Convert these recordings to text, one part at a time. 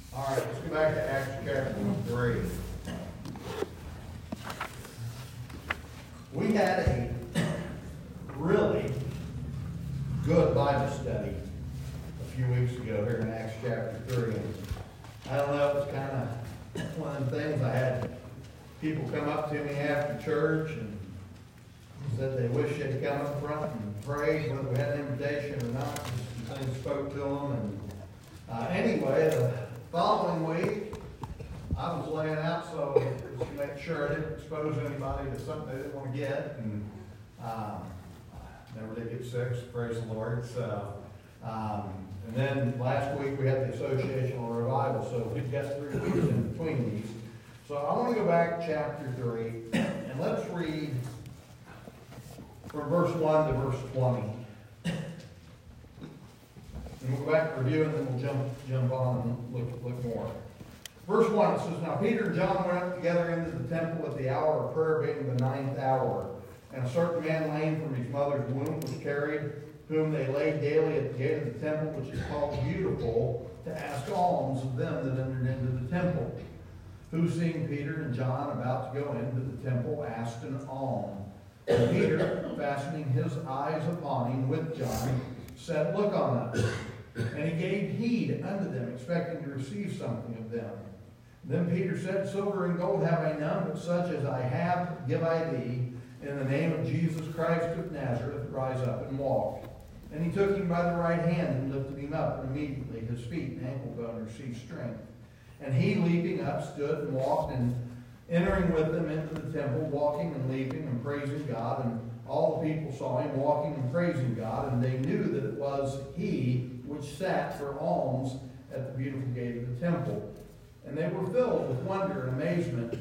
All right, let's go back to Acts chapter 3. We had a really good Bible study a few weeks ago here in Acts chapter 3. And I don't know, it was kind of one of the things. I had people come up to me after church and said they wish they'd come up front and pray, whether we had an invitation or not. Some things spoke to them. And anyway, the following week, I was laying out so to make sure I didn't expose anybody to something they didn't want to get. And never did get sick, so praise the Lord. So, and then last week we had the associational revival, so we've got 3 weeks in between these. So I want to go back to chapter 3, and let's read from verse 1 to verse 20. And we'll go back and review, and then we'll jump on and look more. Verse 1, it says, Now Peter and John went up together into the temple at the hour of prayer, being the 9th hour. And a certain man lame from his mother's womb was carried, whom they laid daily at the gate of the temple, which is called Beautiful, to ask alms of them that entered into the temple. Who, seeing Peter and John about to go into the temple, asked an alms. And Peter, fastening his eyes upon him with John, said, Look on us. And he gave heed unto them, expecting to receive something of them. Then Peter said, Silver and gold have I none, but such as I have give I thee. In the name of Jesus Christ of Nazareth, rise up and walk. And he took him by the right hand and lifted him up, and immediately his feet and ankle bone received strength. And he, leaping up, stood and walked, and entering with them into the temple, walking and leaping and praising God. And all the people saw him walking and praising God, and they knew that it was he which sat for alms at the beautiful gate of the temple. And they were filled with wonder and amazement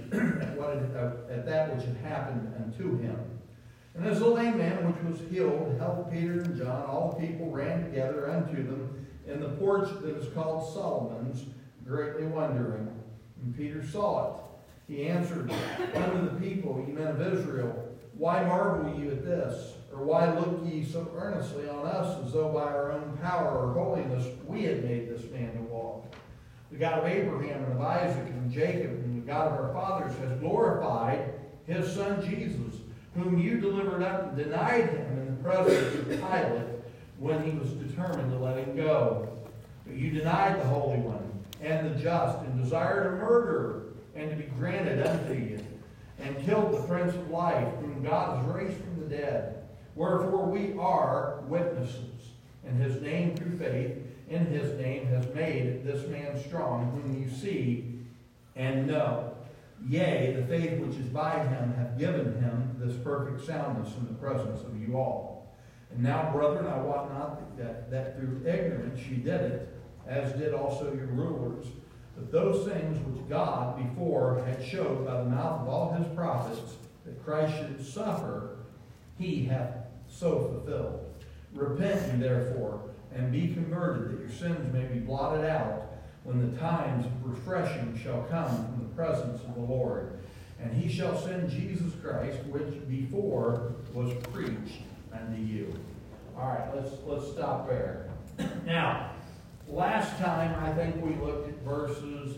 at that which had happened unto him. And as the lame man which was healed helped Peter and John, all the people ran together unto them in the porch that is called Solomon's, greatly wondering. And Peter saw it. He answered unto the people, Ye men of Israel, why marvel ye at this? Or why look ye so earnestly on us, as though by our own power or holiness we had made this man to walk? The God of Abraham and of Isaac and Jacob and the God of our fathers has glorified his son Jesus, whom you delivered up and denied him in the presence of Pilate when he was determined to let him go. But you denied the Holy One and the just, and desired a murderer, and to be granted unto you, and killed the Prince of Life, whom God has raised from the dead. Wherefore we are witnesses, and his name through faith in his name has made this man strong, whom you see and know. Yea, the faith which is by him hath given him this perfect soundness in the presence of you all. And now, brethren, I wot not that through ignorance ye did it, as did also your rulers. But those things which God before had showed by the mouth of all his prophets, that Christ should suffer, he hath so fulfilled. Repent ye therefore, and be converted, that your sins may be blotted out, when the times of refreshing shall come from the presence of the Lord. And he shall send Jesus Christ, which before was preached unto you. All right, let's stop there. Now, last time I think we looked at verses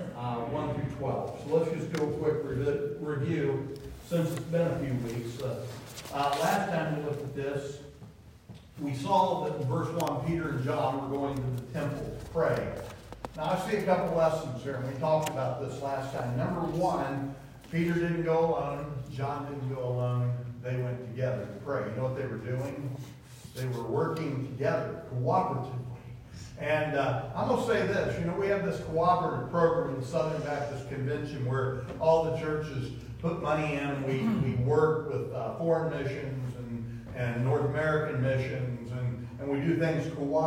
1 through 12. So let's just do a quick review since it's been a few weeks. Last time we looked at this, we saw that in verse 1, Peter and John were going to the temple to pray. Now, I see a couple lessons here, and we talked about this last time. Number 1, Peter didn't go alone. John didn't go alone. They went together to pray. You know what they were doing? They were working together, cooperatively. And I'm going to say this. You know, we have this cooperative program in the Southern Baptist Convention where all the churches put money in. We work with foreign missions and North American missions, and we do things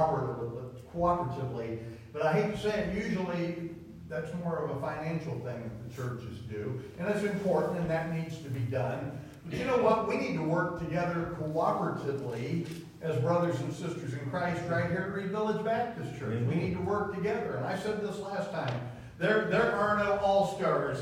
cooperatively. But I hate to say it, usually that's more of a financial thing that the churches do. And it's important, and that needs to be done. But you know what? We need to work together cooperatively as brothers and sisters in Christ right here at Reed Village Baptist Church. We need to work together. And I said this last time. There are no all-stars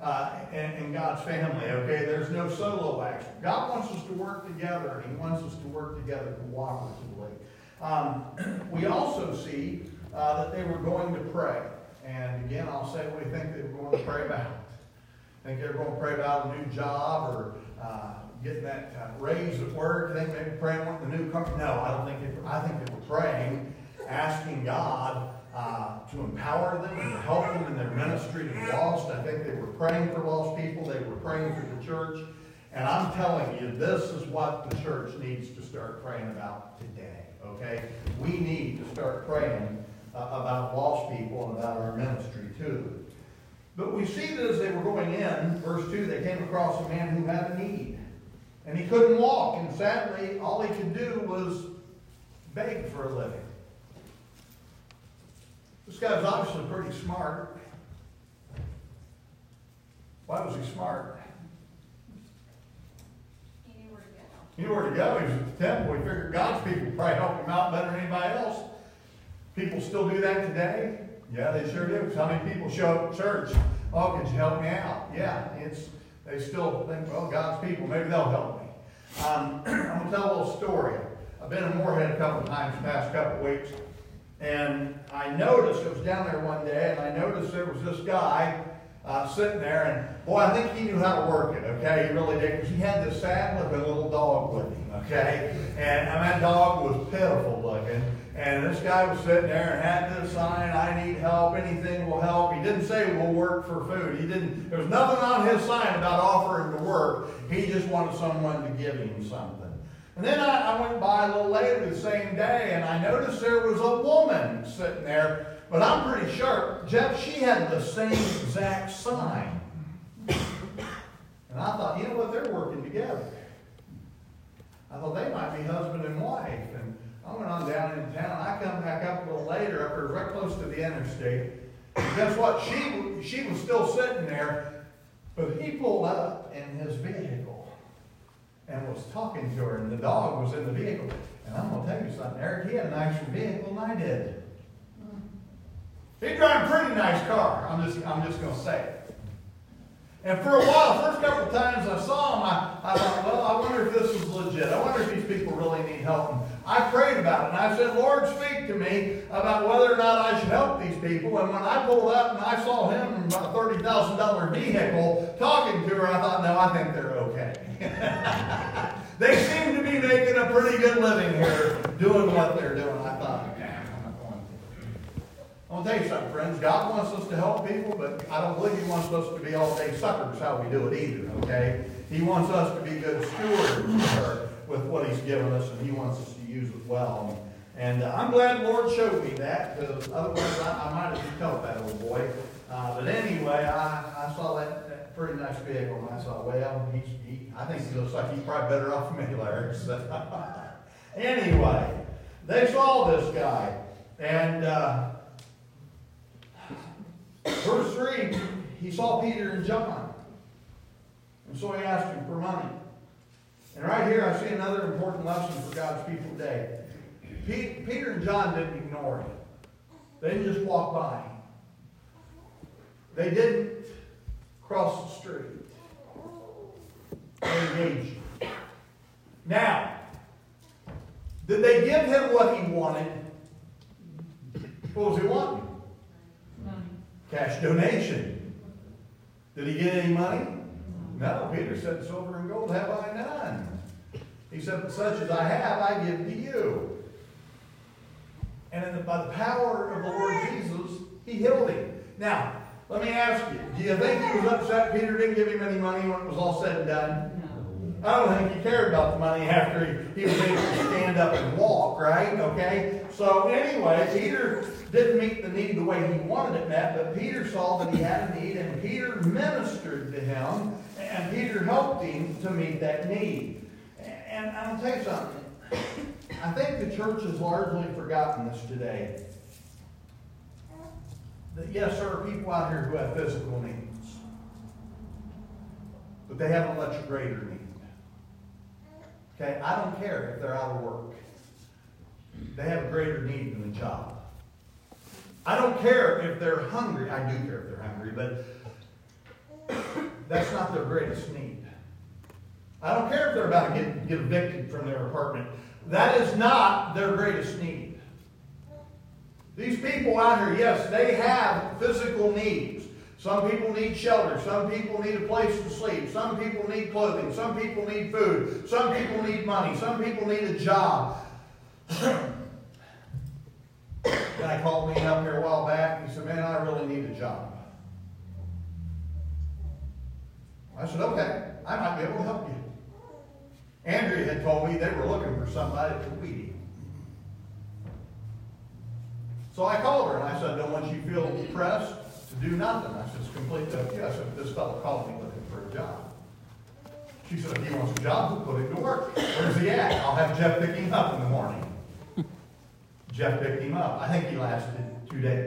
in God's family, okay? There's no solo acts. God wants us to work together, and he wants us to work together cooperatively. We also see that they were going to pray. And again, I'll say what do you think they were going to pray about? Think they were going to pray about a new job or getting that raise at work? Think maybe praying wanting the new company? No, I don't think they were. I think they were praying, asking God to empower them and to help them in their ministry to the lost. I think they were praying for lost people. They were praying for the church. And I'm telling you, this is what the church needs to start praying about today, okay? We need to start praying about lost people and about our ministry too. But we see that as they were going in, verse 2, they came across a man who had a need. And he couldn't walk, and sadly, all he could do was beg for a living. This guy was obviously pretty smart. Why was he smart? He knew where to go. He knew where to go. He was at the temple. He figured God's people would probably help him out better than anybody else. People still do that today? Yeah, they sure do. Because how many people show up at church? Oh, could you help me out? Yeah, they still think, well, God's people, maybe they'll help me. I'm going to tell a little story. I've been in Moorhead a couple of times the past couple of weeks. And I noticed, it was down there one day, and I noticed there was this guy sitting there, and boy, I think he knew how to work it, okay? He really did, because he had this sad-looking little dog with him, okay? And that dog was pitiful looking, and this guy was sitting there and had this sign, I need help, anything will help. He didn't say we'll work for food. There was nothing on his sign about offering to work. He just wanted someone to give him something. And then I went by a little later the same day, and I noticed there was a woman sitting there. But I'm pretty sure, Jeff, she had the same exact sign. And I thought, you know what, they're working together. I thought they might be husband and wife. And I went on down in town. I come back up a little later, up there right close to the interstate. And guess what? She was still sitting there, but he pulled up in his vehicle and was talking to her, and the dog was in the vehicle. And I'm going to tell you something, Eric, he had a nicer vehicle than I did. He drive a pretty nice car, I'm just going to say it. And for a while, the first couple of times I saw him, I thought, well, I wonder if this is legit. I wonder if these people really need help. And I prayed about it, and I said, Lord, speak to me about whether or not I should help these people. And when I pulled up and I saw him in about a $30,000 vehicle talking to her, I thought, no, I think they're okay. They seem to be making a pretty good living here doing what they're doing. I thought, I'm not going to. I'm going to tell you something, friends. God wants us to help people, but I don't believe He wants us to be all-day suckers how we do it either, okay? He wants us to be good stewards with what He's given us, and He wants us to use it well. And I'm glad the Lord showed me that, because otherwise I might have just helped that old boy. But anyway, I saw that pretty nice vehicle, and I thought, well, I think he looks like he's probably better off than me, Larry. So, anyway, they saw this guy, and verse 3, he saw Peter and John, and so he asked him for money. And right here I see another important lesson for God's people today. Peter and John didn't ignore him. They didn't just walk by him. They didn't cross the street. They engaged him. Now, did they give him what he wanted? What was he wanting? Money. Cash donation. Did he get any money? No. Peter said, silver and gold have I none. He said, but such as I have, I give to you. And by the power of the Lord Jesus, He healed him. Now, let me ask you, do you think he was upset Peter didn't give him any money when it was all said and done? No. I don't think he cared about the money after he was able to stand up and walk, right? Okay? So anyway, Peter didn't meet the need the way he wanted it met, but Peter saw that he had a need, and Peter ministered to him, and Peter helped him to meet that need. And I'm going to tell you something. I think the church has largely forgotten this today. That yes, there are people out here who have physical needs, but they have a much greater need. Okay, I don't care if they're out of work. They have a greater need than a job. I don't care if they're hungry. I do care if they're hungry, but that's not their greatest need. I don't care if they're about to get evicted from their apartment. That is not their greatest need. These people out here, yes, they have physical needs. Some people need shelter. Some people need a place to sleep. Some people need clothing. Some people need food. Some people need money. Some people need a job. Guy called me up here a while back. He said, man, I really need a job. I said, okay, I might be able to help you. Andrea had told me they were looking for somebody to weed eat. So I called her and I said, don't want you to feel pressed to do nothing. I said, it's completely up to you. I said, this fellow called me looking for a job. She said, if he wants a job, we'll put him to work. Where's he at? I'll have Jeff pick him up in the morning. Jeff picked him up. I think he lasted 2 days.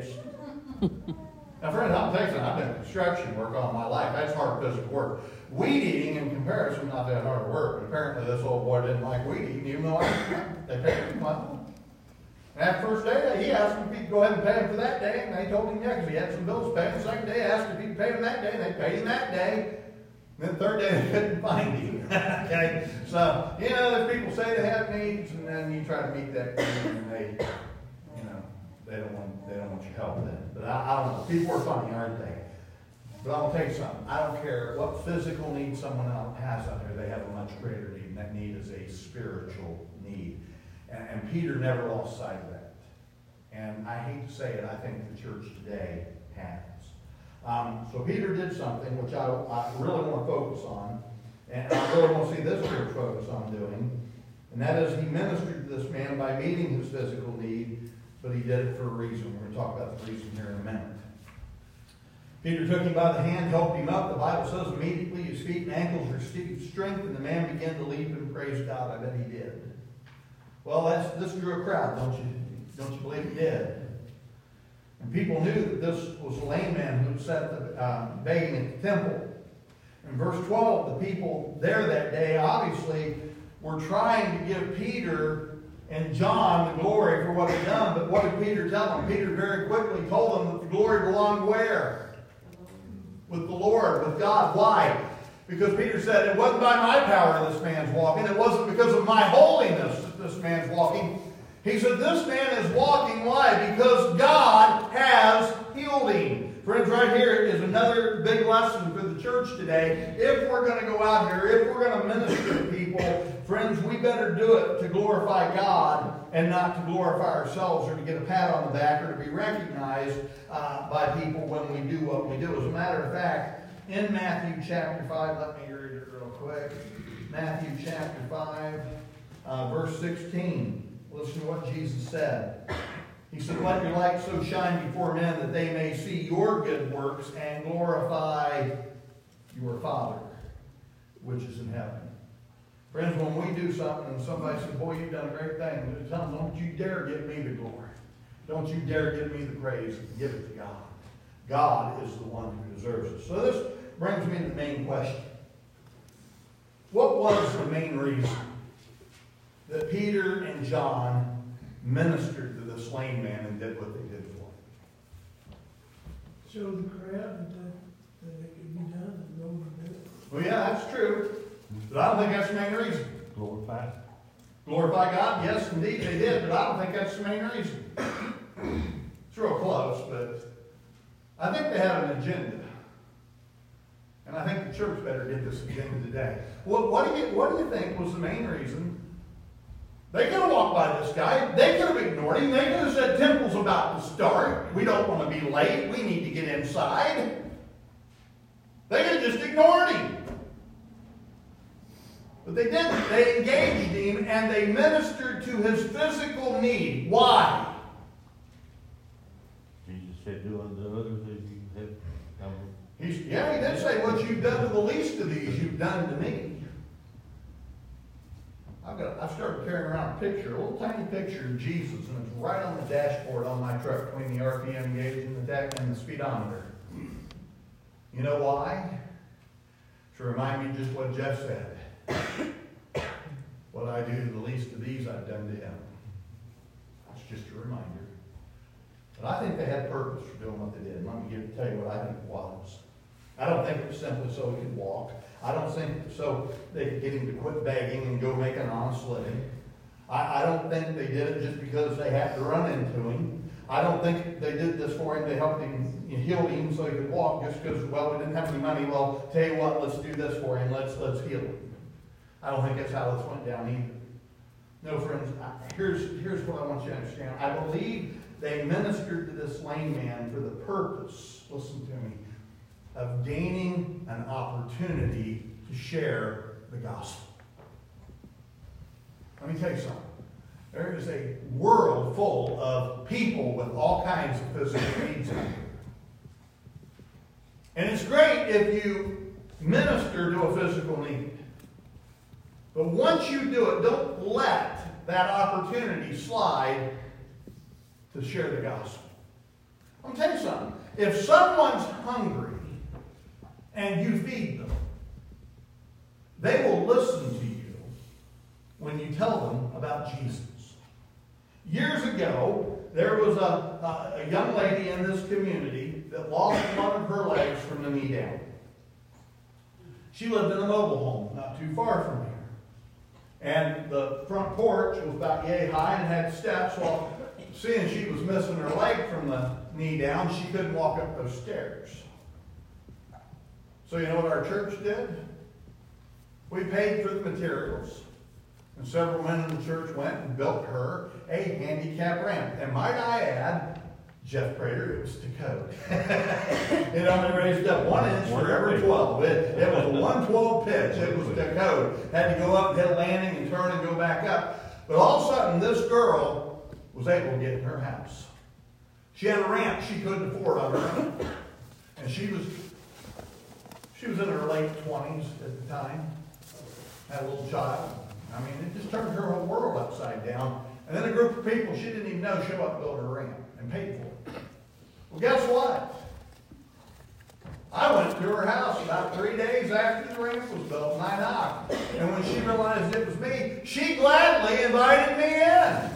Now, friends, I'll tell you something. I've done construction work all my life. That's hard physical work. Weed eating, in comparison, not that hard work. But apparently, this old boy didn't like weed eating, even though they paid him money. And that first day, he asked him if he'd go ahead and pay him for that day, and they told him yeah, because he had some bills to pay. The second day, asked if he'd pay him that day, and they paid him that day. And then the third day, they couldn't find him. Okay? So, you know, there's people say they have needs, and then you try to meet that need, and they don't want your help then. But I don't know. People are funny, aren't they? But I'll tell you something. I don't care what physical need someone else has out there. They have a much greater need, and that need is a spiritual need. And Peter never lost sight of that. And I hate to say it, I think the church today has. So Peter did something which I really want to focus on, and I really want to see this church focus on doing, and that is he ministered to this man by meeting his physical need, but he did it for a reason. We're going to talk about the reason here in a minute. Peter took him by the hand, helped him up. The Bible says immediately his feet and ankles received strength, and the man began to leap and praise God. I bet he did. Well, this drew a crowd, don't you believe it did? And people knew that this was a lame man who sat begging at the temple. In verse 12, the people there that day obviously were trying to give Peter and John the glory for what he'd done. But what did Peter tell them? Peter very quickly told them that the glory belonged where? With the Lord, with God. Why? Because Peter said, it wasn't by my power this man's walking. It wasn't because of my holiness that this man's walking. He said, this man is walking. Why? Because God has healed him. Friends, right here is another big lesson for the church today. If we're going to go out here, if we're going to minister to people, friends, we better do it to glorify God and not to glorify ourselves or to get a pat on the back or to be recognized by people when we do what we do. As a matter of fact, in Matthew chapter 5, let me read it real quick. Matthew chapter 5, verse 16. Listen to what Jesus said. He said, let your light so shine before men that they may see your good works and glorify your Father, which is in heaven. Friends, when we do something and somebody says, boy, you've done a great thing, tell them, don't you dare give me the glory. Don't you dare give me the praise. Give it to God. God is the one who deserves it. So this brings me to the main question. What was the main reason that Peter and John ministered to this lame man and did what they did for him? Show the crowd that it could be done and no one did it. Well, yeah, that's true. But I don't think that's the main reason. Glorify. Glorify God? Yes, indeed they did, but I don't think that's the main reason. It's real close, but I think they had an agenda. And I think the church better get this agenda today. Well, what do you think was the main reason? They could have walked by this guy. They could have ignored him. They could have said, temple's about to start. We don't want to be late. We need to get inside. They could have just ignored him. But they didn't. They engaged him and they ministered to his physical need. Why? Jesus said, do unto others as you have done. He did say, what you've done to the least of these, you've done to me. I've started carrying around a picture, a little tiny picture of Jesus, and it's right on the dashboard on my truck between the RPM gauge and the speedometer. You know why? To remind me just what Jeff said. What I do to the least of these, I've done to him. That's just a reminder. But I think they had purpose for doing what they did. Let me tell you what I think it was. I don't think it was simply so he could walk. I don't think so they could get him to quit begging and go make an honest living. I don't think they did it just because they had to run into him. I don't think they did this for him. They helped him, healed him so he could walk just because, well, we didn't have any money. Well, tell you what, let's do this for him. Let's heal him. I don't think that's how this went down either. No, friends, here's what I want you to understand. I believe they ministered to this lame man for the purpose, listen to me, of gaining an opportunity to share the gospel. Let me tell you something. There is a world full of people with all kinds of physical needs out there. And it's great if you minister to a physical need. But once you do it, don't let that opportunity slide to share the gospel. I'm going to tell you something. If someone's hungry and you feed them, they will listen to you when you tell them about Jesus. Years ago, there was a young lady in this community that lost one of her legs from the knee down. She lived in a mobile home not too far from here. And the front porch was about yay high and had steps. Well, seeing she was missing her leg from the knee down, she couldn't walk up those stairs. So you know what our church did? We paid for the materials. And several men in the church went and built her a handicap ramp. And might I add, Jeff Prater, it was to code. It only raised up 1 inch for every 12. It was a 1/12 pitch. It was to code. Had to go up, hit a landing, and turn and go back up. But all of a sudden, this girl was able to get in her house. She had a ramp she couldn't afford on her own. And she was in her late 20s at the time. Had a little child. I mean, it just turned her whole world upside down. And then a group of people she didn't even know show up and build her ramp and paid for it. Well, guess what? I went to her house about 3 days after the ramp was built, and I knocked. And when she realized it was me, she gladly invited me in.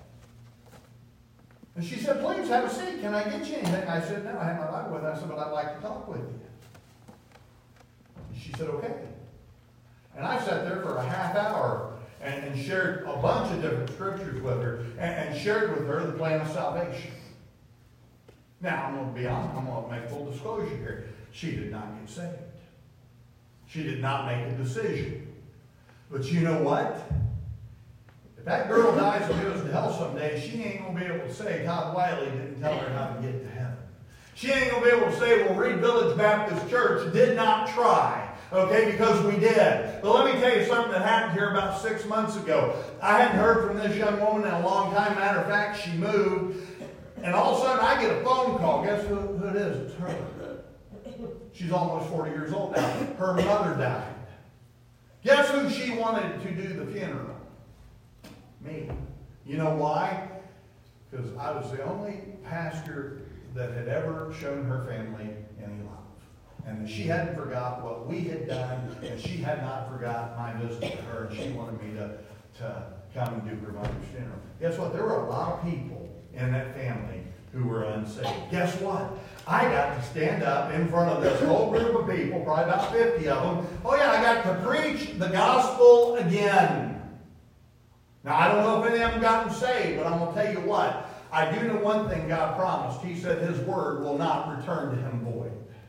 And she said, "Please have a seat. Can I get you anything?" I said, "No, I have my Bible with me." I said, "But I'd like to talk with you." And she said, "Okay." And I sat there for a half hour and shared a bunch of different scriptures with her and shared with her the plan of salvation. Now, I'm going to be honest. I'm going to make full disclosure here. She did not get saved. She did not make a decision. But you know what? If that girl dies and goes to hell someday, she ain't going to be able to say Todd Wiley didn't tell her how to get to heaven. She ain't going to be able to say, well, Reed Village Baptist Church did not try. Okay, because we did. But let me tell you something that happened here about 6 months ago. I hadn't heard from this young woman in a long time. Matter of fact, she moved. And all of a sudden, I get a phone call. Guess who it is? It's her. She's almost 40 years old now. Her mother died. Guess who she wanted to do the funeral? Me. You know why? Because I was the only pastor that had ever shown her family any love. And she hadn't forgot what we had done, and she had not forgot my visit to her, and she wanted me to come and do her mother's funeral. Guess what? There were a lot of people in that family who were unsaved. Guess what? I got to stand up in front of this whole group of people, probably about 50 of them. Oh yeah, I got to preach the gospel again. Now, I don't know if any of them gotten saved, but I'm going to tell you what. I do know one thing God promised. He said His word will not return to Him void.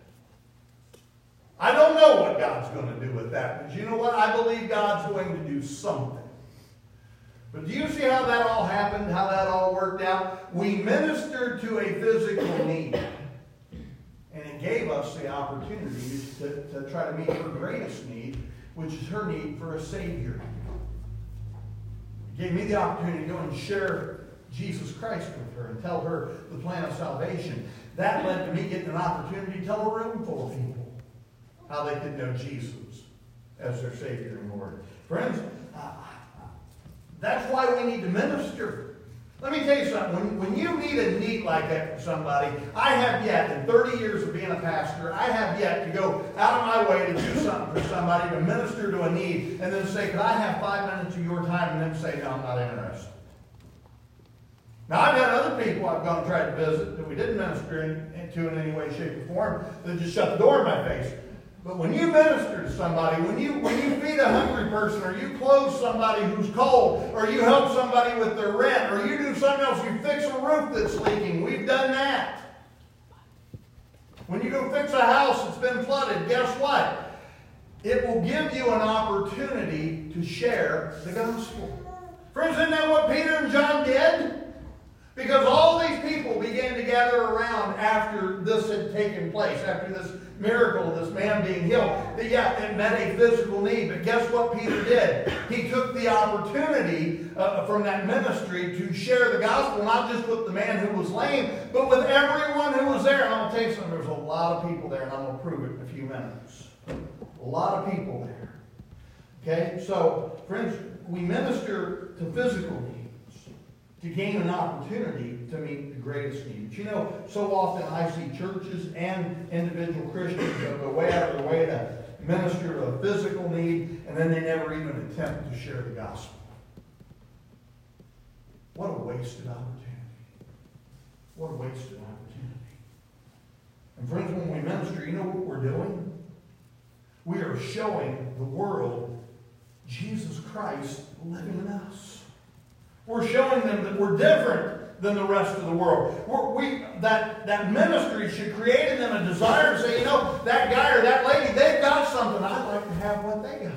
I don't know what God's going to do with that, but you know what? I believe God's going to do something. But do you see how that all happened, how that all worked out? We ministered to a physical need, and it gave us the opportunity to try to meet her greatest need, which is her need for a Savior. It gave me the opportunity to go and share Jesus Christ with her and tell her the plan of salvation. That led to me getting an opportunity to tell a room full of people how they could know Jesus as their Savior and Lord. Friends, that's why we need to minister. Let me tell you something. When you meet a need like that for somebody, I have yet, in 30 years of being a pastor, I have yet to go out of my way to do something for somebody, to minister to a need, and then say, could I have 5 minutes of your time? And then say, no, I'm not interested. Now, I've had other people I've gone and tried to visit that we didn't minister to in any way, shape, or form that just shut the door in my face. But when you minister to somebody, when you feed a hungry person, or you clothe somebody who's cold, or you help somebody with their rent, or you do something else, you fix a roof that's leaking, we've done that. When you go fix a house that's been flooded, guess what? It will give you an opportunity to share the gospel. Friends, isn't that what Peter and John did? Because all these people began to gather around after this had taken place, after this miracle, this man being healed. Yeah, it met a physical need. But guess what Peter did? He took the opportunity from that ministry to share the gospel, not just with the man who was lame, but with everyone who was there. And I'm going to tell you something, there's a lot of people there, and I'm going to prove it in a few minutes. A lot of people there. Okay, so friends, we minister to physical needs to gain an opportunity to meet the greatest needs. You know, so often I see churches and individual Christians that go way out of their way to minister to a physical need, and then they never even attempt to share the gospel. What a wasted opportunity. What a wasted opportunity. And friends, when we minister, you know what we're doing? We are showing the world Jesus Christ living in us. We're showing them that we're different than the rest of the world. That ministry should create in them a desire to say, you know, that guy or that lady, they've got something. I'd like to have what they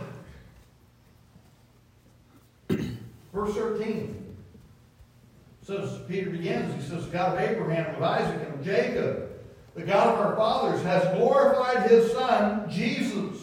got. Verse 13 says, Peter begins, he says, God of Abraham, of Isaac, and of Jacob, the God of our fathers, has glorified his Son, Jesus.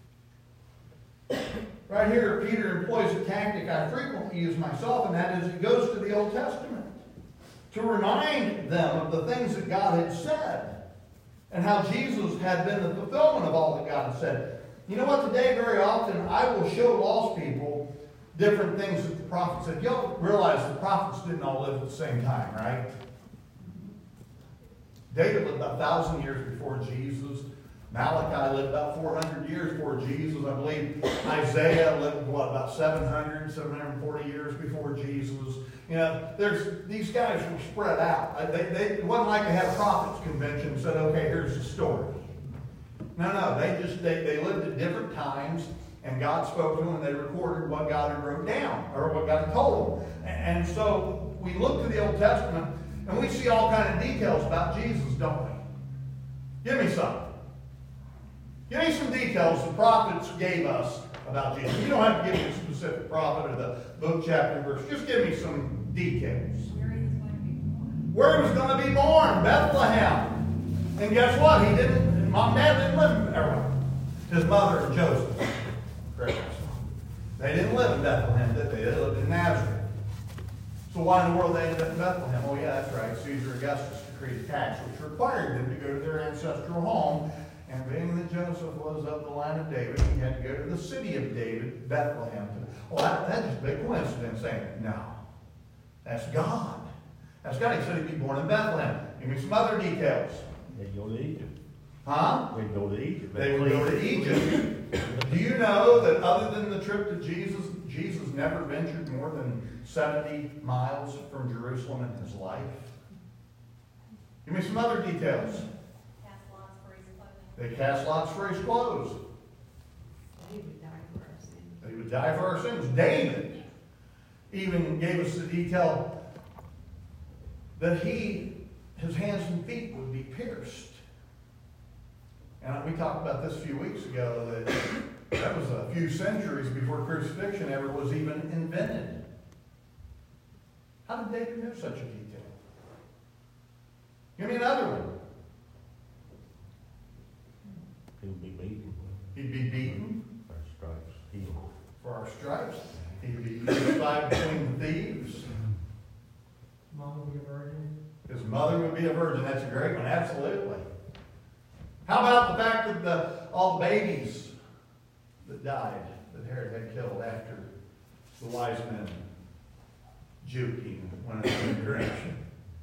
Right here, Peter employs a tactic I frequently use myself, and that is he goes to the Old Testament to remind them of the things that God had said and how Jesus had been the fulfillment of all that God had said. You know what? Today, very often, I will show lost people different things that the prophets said. You'll realize the prophets didn't all live at the same time, right? David lived about 1,000 years before Jesus. Malachi lived about 400 years before Jesus. I believe Isaiah lived, about 740 years before Jesus. You know, these guys were spread out. It wasn't like they had a prophets convention and said, okay, here's the story. No, they lived at different times, and God spoke to them, and they recorded what God had wrote down, or what God had told them. And so we look to the Old Testament, and we see all kinds of details about Jesus, don't we? Give me some. Give me some details the prophets gave us about Jesus. You don't have to give me a specific prophet or the book, chapter, verse. Just give me some details. Where he was going to be born. Bethlehem. And guess what? Mom and Dad didn't live there. His mother and Joseph. Great. They didn't live in Bethlehem, did they? They lived in Nazareth. So why in the world they ended up in Bethlehem? Oh yeah, that's right. Caesar Augustus decreed a tax which required them to go to their ancestral home. And being that Joseph was of the line of David, he had to go to the city of David, Bethlehem. Well, that's just a big coincidence, ain't it? No. That's God. That's God. He said he'd be born in Bethlehem. Give me some other details. They go to Egypt. Huh? They go to Egypt. They would go to Egypt. Do you know that other than the trip to Jesus never ventured more than 70 miles from Jerusalem in his life? Give me some other details. They cast lots for his clothes. He would die for our sins. He would die for our sins. David even gave us the detail that his hands and feet would be pierced. And we talked about this a few weeks ago, that was a few centuries before crucifixion ever was even invented. How did David know such a detail? Give me another one. He would be beaten. He'd be beaten. For our stripes, healed. For our stripes. He'd be crucified between the thieves. Mom would be a virgin. His mother would be a virgin. That's a great one. Absolutely. How about the fact that all the babies that died, that Herod had killed after the wise men juking went in a different direction?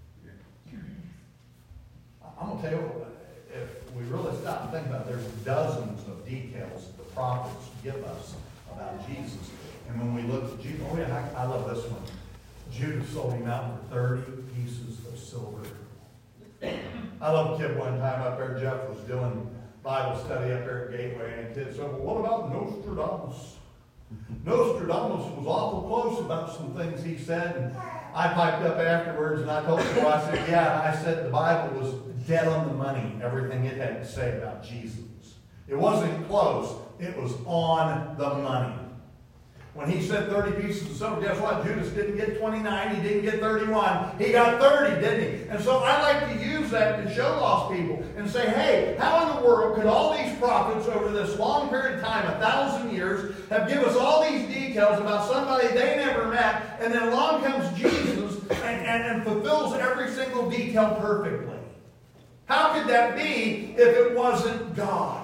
I'm going to tell you what. If we really stop and think about it, there's dozens of details that the prophets give us about Jesus. And when we look at Jesus, oh yeah, I love this one. Judas sold him out for 30 pieces of silver. I love a kid one time up there, Jeff was doing Bible study up there at Gateway, and kids said, well, what about Nostradamus? Nostradamus was awful close about some things he said, and I piped up afterwards and I told him, I said, yeah, I said the Bible was dead on the money, everything it had to say about Jesus. It wasn't close, it was on the money. When he said 30 pieces of silver, guess what? Judas didn't get 29, he didn't get 31. He got 30, didn't he? And so I like to use that to show lost people and say, hey, how in the world could all these prophets over this long period of time, 1,000 years, have given us all these details about somebody they never met, and then along comes Jesus and fulfills every single detail perfectly? How could that be if it wasn't God?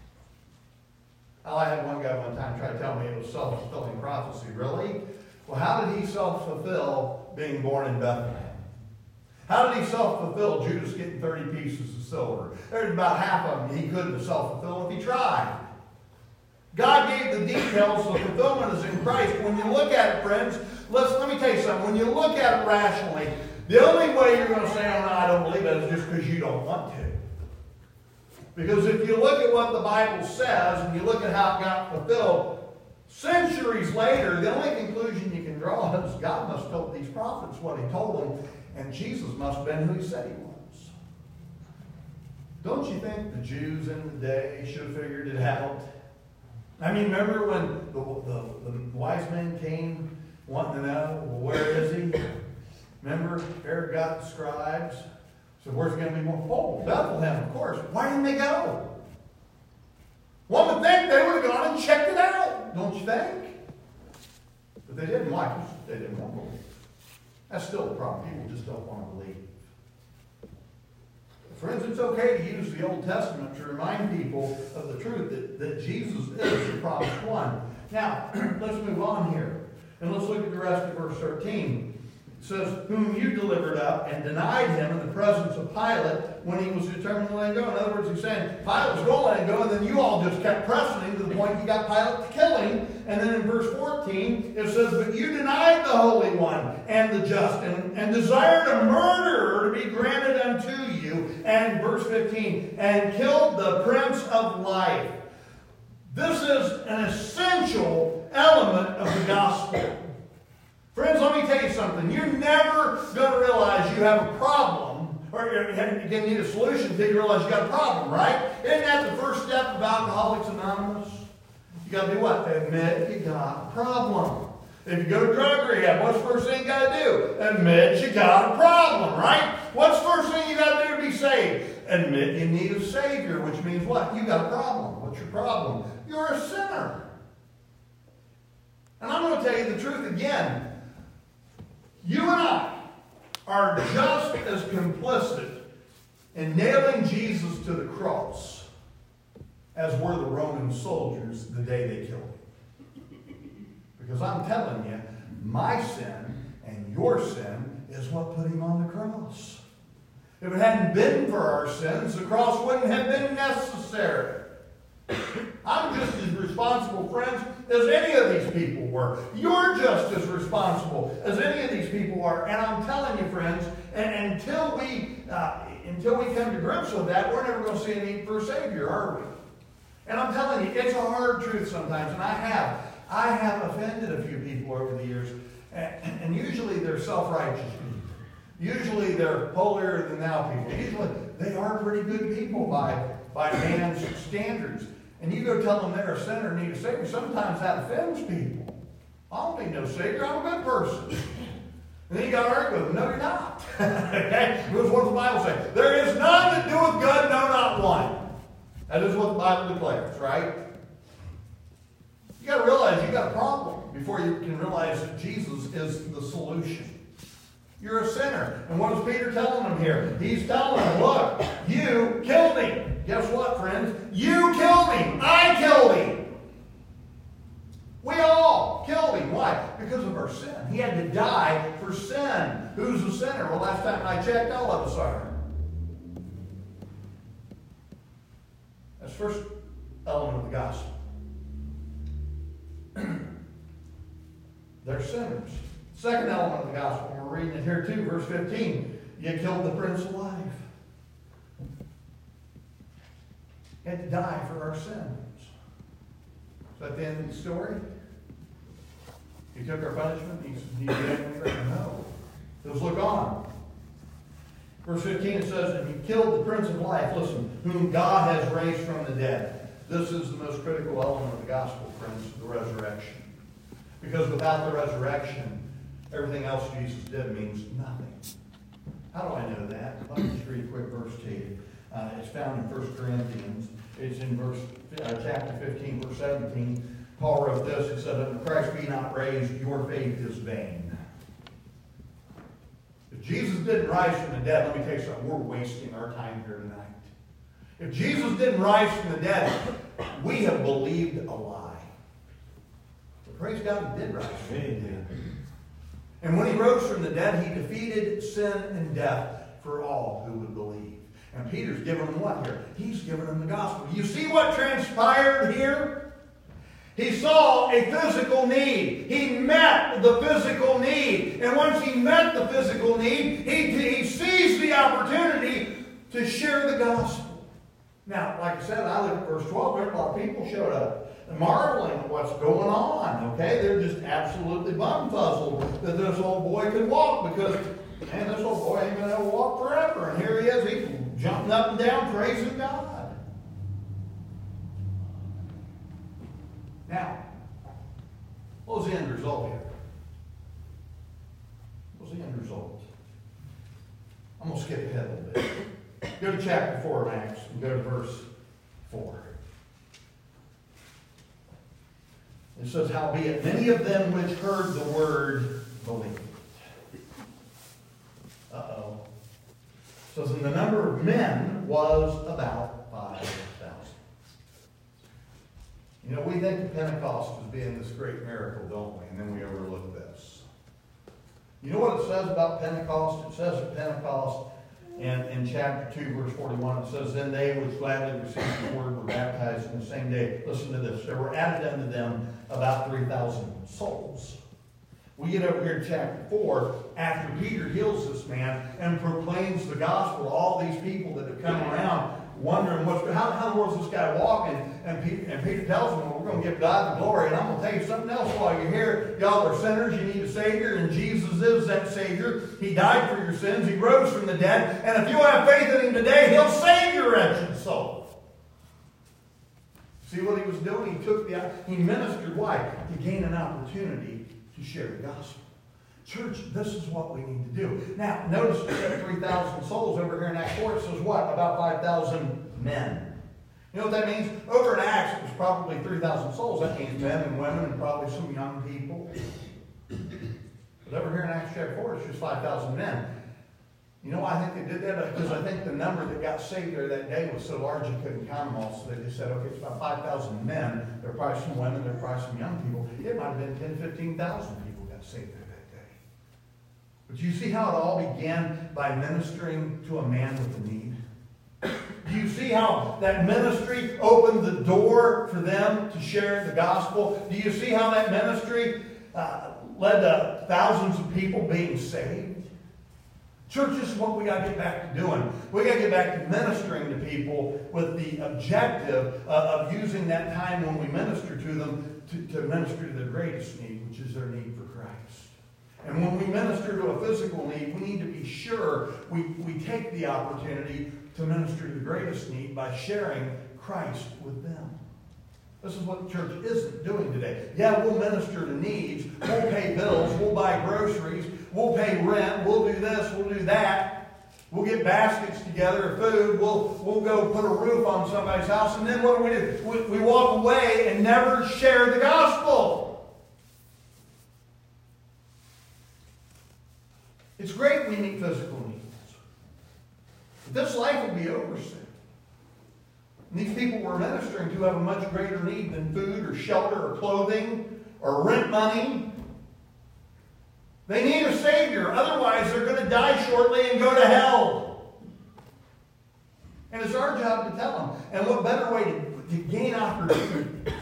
I had one guy one time try to tell me it was self-fulfilling prophecy. Really? Well, how did he self-fulfill being born in Bethlehem? How did he self-fulfill Judas getting 30 pieces of silver? There's about half of them he couldn't have self-fulfilled if he tried. God gave the details, so fulfillment is in Christ. When you look at it, friends, let me tell you something. When you look at it rationally, the only way you're going to say, oh, no, I don't believe it, is just because you don't want to. Because if you look at what the Bible says, and you look at how it got fulfilled, centuries later, the only conclusion you can draw is God must have told these prophets what he told them, and Jesus must have been who he said he was. Don't you think the Jews in the day should have figured it out? I mean, remember when the wise men came wanting to know, well, where is he? Remember, Herod got the scribes. So where's going to be more? Oh, Bethlehem, of course. Why didn't they go? One would think they would have gone and checked it out, don't you think? But they didn't. Why? Because they didn't want to believe. That's still the problem. People just don't want to believe. Friends, it's okay to use the Old Testament to remind people of the truth that Jesus is the promised one. Now, let's move on here. And let's look at the rest of verse 13. It says, whom you delivered up and denied him in the presence of Pilate when he was determined to let him go. In other words, he's saying, Pilate was going to let him go, and then you all just kept pressing him to the point you got Pilate to kill him. And then in verse 14, it says, but you denied the Holy One and the just, and desired a murderer to be granted unto you. And verse 15, and killed the Prince of Life. This is an essential element of the gospel. Friends, let me tell you something. You're never going to realize you have a problem, or you're going to need a solution until you realize you got a problem, right? Isn't that the first step of Alcoholics Anonymous? You got to do what? Admit you got a problem. If you go to drug rehab, what's the first thing you got to do? Admit you got a problem, right? What's the first thing you got to do to be saved? Admit you need a Savior, which means what? You got a problem. What's your problem? You're a sinner. And I'm going to tell you the truth again. You and I are just as complicit in nailing Jesus to the cross as were the Roman soldiers the day they killed him. Because I'm telling you, my sin and your sin is what put him on the cross. If it hadn't been for our sins, the cross wouldn't have been necessary. I'm just as responsible, friends, as any of these people were. You're just as responsible as any of these people are. And I'm telling you, friends, and until we come to grips with that, we're never going to see a need for a Savior, are we? And I'm telling you, it's a hard truth sometimes. And I have offended a few people over the years. And usually they're self-righteous people. Usually they're holier than thou people. Usually they are pretty good people by man's standards. And you go tell them they're a sinner and need a Savior, sometimes that offends people. I don't need no Savior, I'm a good person. And then you got to argue with them. No, you're not. Okay? Because what does the Bible say? There is none that doeth good, no, not one. That is what the Bible declares, right? You got to realize you got a problem before you can realize that Jesus is the solution. You're a sinner. And what is Peter telling them here? He's telling them, look, you killed him. Guess what, friends? You killed him. I killed him. We all killed him. Why? Because of our sin. He had to die for sin. Who's a sinner? Well, last time I checked, all of us are. That's the first element of the gospel. They're sinners. Second element of the gospel, we're reading it here too, verse 15. You killed the Prince of Life. had to die for our sins. Is that the end of the story? He took our punishment? He did anything? No. Let's look on. Verse 15, it says, and he killed the Prince of Life, listen, whom God has raised from the dead. This is the most critical element of the gospel, friends, the resurrection. Because without the resurrection, everything else Jesus did means nothing. How do I know that? Let me just read a quick verse to you. It's found in 1 Corinthians. It's in chapter 15, verse 17. Paul wrote this. He said, if Christ be not raised, your faith is vain. If Jesus didn't rise from the dead, let me tell you something, we're wasting our time here tonight. If Jesus didn't rise from the dead, we have believed a lie. But praise God, he did rise from the dead. And when he rose from the dead, he defeated sin and death for all who would believe. And Peter's given them what here? He's given them the gospel. You see what transpired here? He saw a physical need. He met the physical need. And once he met the physical need, he seized the opportunity to share the gospel. Now, like I said, I look at verse 12, there a lot of people showed up marveling at what's going on, okay? They're just absolutely bumfuzzled that this old boy could walk because, man, this old boy ain't going to walk forever. And here he is, he's jumping up and down, praising God. Now, what was the end result here? What was the end result? I'm going to skip ahead a little bit. Go to chapter 4 of Acts and go to verse 4. It says, howbeit many of them which heard the word believed. Uh-oh. It says, and the number of men was about 5,000. You know, we think of Pentecost as being this great miracle, don't we? And then we overlook this. You know what it says about Pentecost? It says at Pentecost, in chapter 2, verse 41, it says, then they which gladly received the word were baptized in the same day. Listen to this. There were added unto them about 3,000 souls. We get over here to chapter 4, after Peter heals this man and proclaims the gospel to all these people that have come around wondering how in the world is this guy walking? And Peter tells them, well, we're going to give God the glory. And I'm going to tell you something else while you're here. Y'all are sinners. You need a Savior. And Jesus is that Savior. He died for your sins. He rose from the dead. And if you have faith in Him today, He'll save your wretched soul. See what He was doing? He ministered. Why? To gain an opportunity to share the gospel. Church, this is what we need to do. Now, notice we have 3,000 souls over here in Acts 4. It says what? About 5,000 men. You know what that means? Over in Acts, it was probably 3,000 souls. That means men and women and probably some young people. But over here in Acts chapter 4, it's just 5,000 men. You know why I think they did that? Because I think the number that got saved there that day was so large you couldn't count them all. So they just said, okay, it's about 5,000 men. There are probably some women. There are probably some young people. It might have been 10,000, 15,000 people got saved there. But you see how it all began by ministering to a man with a need? Do you see how that ministry opened the door for them to share the gospel? Do you see how that ministry led to thousands of people being saved? Church, this is what we got to get back to doing. We got to get back to ministering to people with the objective of using that time when we minister to them to minister to their greatest need, which is their need for Christ. And when we minister to a physical need, we need to be sure we take the opportunity to minister to the greatest need by sharing Christ with them. This is what the church isn't doing today. Yeah, we'll minister to needs. We'll pay bills. We'll buy groceries. We'll pay rent. We'll do this. We'll do that. We'll get baskets together of food. We'll go put a roof on somebody's house. And then what do? We walk away and never share the gospel. It's great we meet physical needs. But this life will be over soon. And these people we're ministering to have a much greater need than food or shelter or clothing or rent money. They need a Savior. Otherwise, they're going to die shortly and go to hell. And it's our job to tell them. And what better way to gain opportunities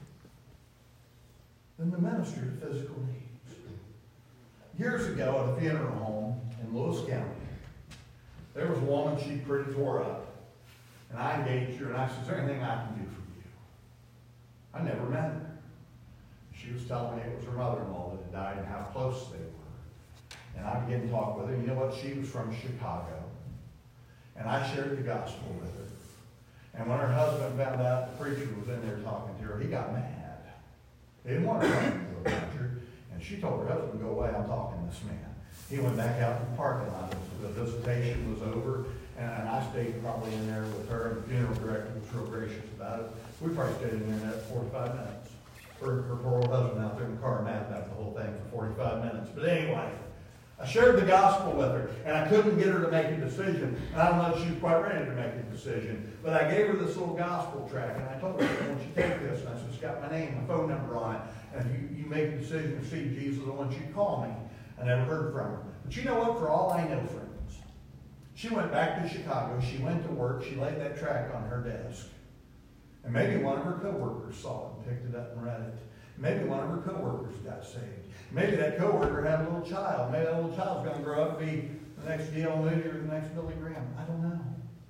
than to minister to physical needs? Years ago at a funeral home in Lewis County, there was a woman, she pretty tore up. And I engaged her, and I said, is there anything I can do for you? I never met her. She was telling me it was her mother-in-law that had died and how close they were. And I began to talk with her. You know what? She was from Chicago. And I shared the gospel with her. And when her husband found out the preacher was in there talking to her, he got mad. He didn't want her talking to a preacher. And she told her husband, go away, I'm talking to this man. He went back out to the parking lot. The visitation was over. And I stayed probably in there with her. And the funeral director was real gracious about it. We probably stayed in there 45 minutes. Her poor old husband out there in the car mad about the whole thing for 45 minutes. But anyway, I shared the gospel with her, and I couldn't get her to make a decision. And I don't know if she was quite ready to make a decision. But I gave her this little gospel tract, and I told her, I want you to take this. And I said, it's got my name, my phone number on it. And if you make a decision to see Jesus, I want you to call me. I never heard from her. But you know what? For all I know, friends, she went back to Chicago. She went to work. She laid that tract on her desk. And maybe one of her coworkers saw it and picked it up and read it. Maybe one of her coworkers got saved. Maybe that coworker had a little child. Maybe that little child's going to grow up and be the next D.L. Moody or the next Billy Graham. I don't know.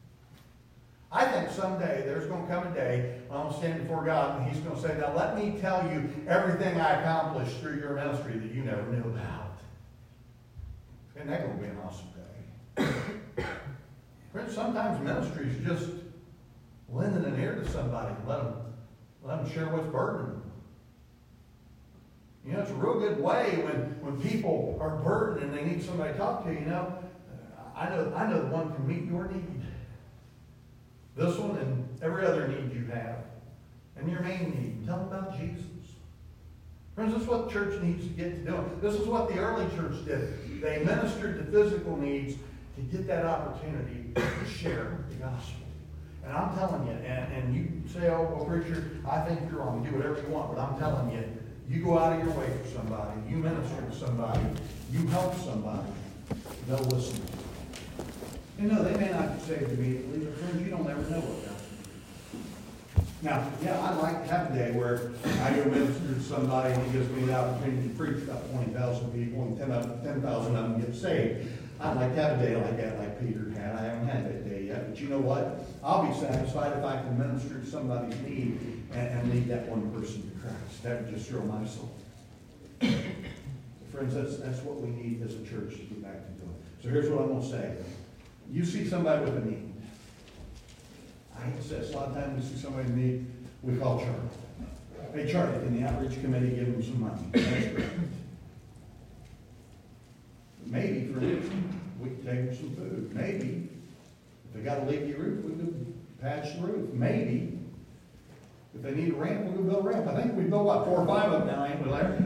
I think someday there's going to come a day when I'm going to stand before God and He's going to say, now let me tell you everything I accomplished through your ministry that you never knew about. Isn't that going to be an awesome day? Friends, sometimes ministry is just lending an ear to somebody. Let them share what's burdening them. You know, it's a real good way when people are burdened and they need somebody to talk to. You know, I know the one can meet your need. This one and every other need you have. And your main need. Tell them about Jesus. Friends, this is what the church needs to get to doing. This is what the early church did. They ministered to physical needs to get that opportunity to share the gospel. And I'm telling you, and you say, oh, well, preacher, I think you're wrong. Do whatever you want. But I'm telling you, you go out of your way for somebody. You minister to somebody. You help somebody. They'll listen to you. You know, they may not get saved immediately, but friends, you don't ever know what they'll do. Now, yeah, I'd like to have a day where I go minister to somebody and he gives me the opportunity to preach about 20,000 people and 10,000 of them get saved. I'd like to have a day like that, like Peter had. I haven't had that day yet. But you know what? I'll be satisfied if I can minister to somebody's need and lead that one person to Christ. That would just thrill my soul. Friends, that's what we need as a church to get back to doing. So here's what I'm going to say. You see somebody with a need. I hate to say this, a lot of times we see somebody in need, we call Charlie. Hey, Charlie, can the outreach committee give them some money? That's great. Maybe, for instance, we can take them some food. Maybe, if they got a leaky roof, we could patch the roof. Maybe, if they need a ramp, we could build a ramp. I think we built, what, 4 or 5 of them now, ain't we, Larry?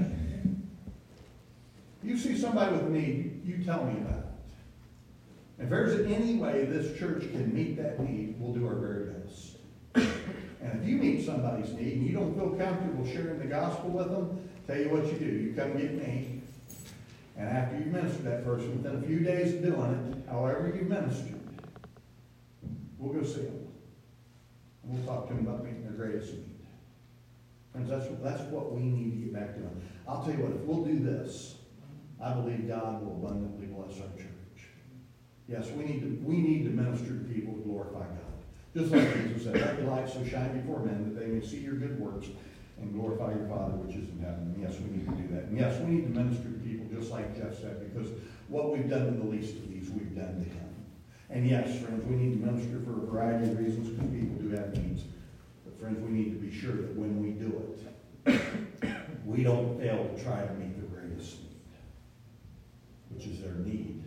You see somebody with a need, you tell me about it. If there's any way this church can meet that need, we'll do our very best. And if you meet somebody's need and you don't feel comfortable sharing the gospel with them, tell you what you do. You come get me. And after you minister that person, within a few days of doing it, however you ministered, we'll go see them. And we'll talk to them about meeting their greatest need. Friends, that's what we need to get back to. I'll tell you what, if we'll do this, I believe God will abundantly bless our church. Yes, we need to minister to people to glorify God. Just like Jesus said, let your light so shine before men that they may see your good works and glorify your Father which is in heaven. And yes, we need to do that. And yes, we need to minister to people just like Jeff said, because what we've done to the least of these, we've done to him. And yes, friends, we need to minister for a variety of reasons because people do have needs. But friends, we need to be sure that when we do it, we don't fail to try to meet their greatest need, which is their need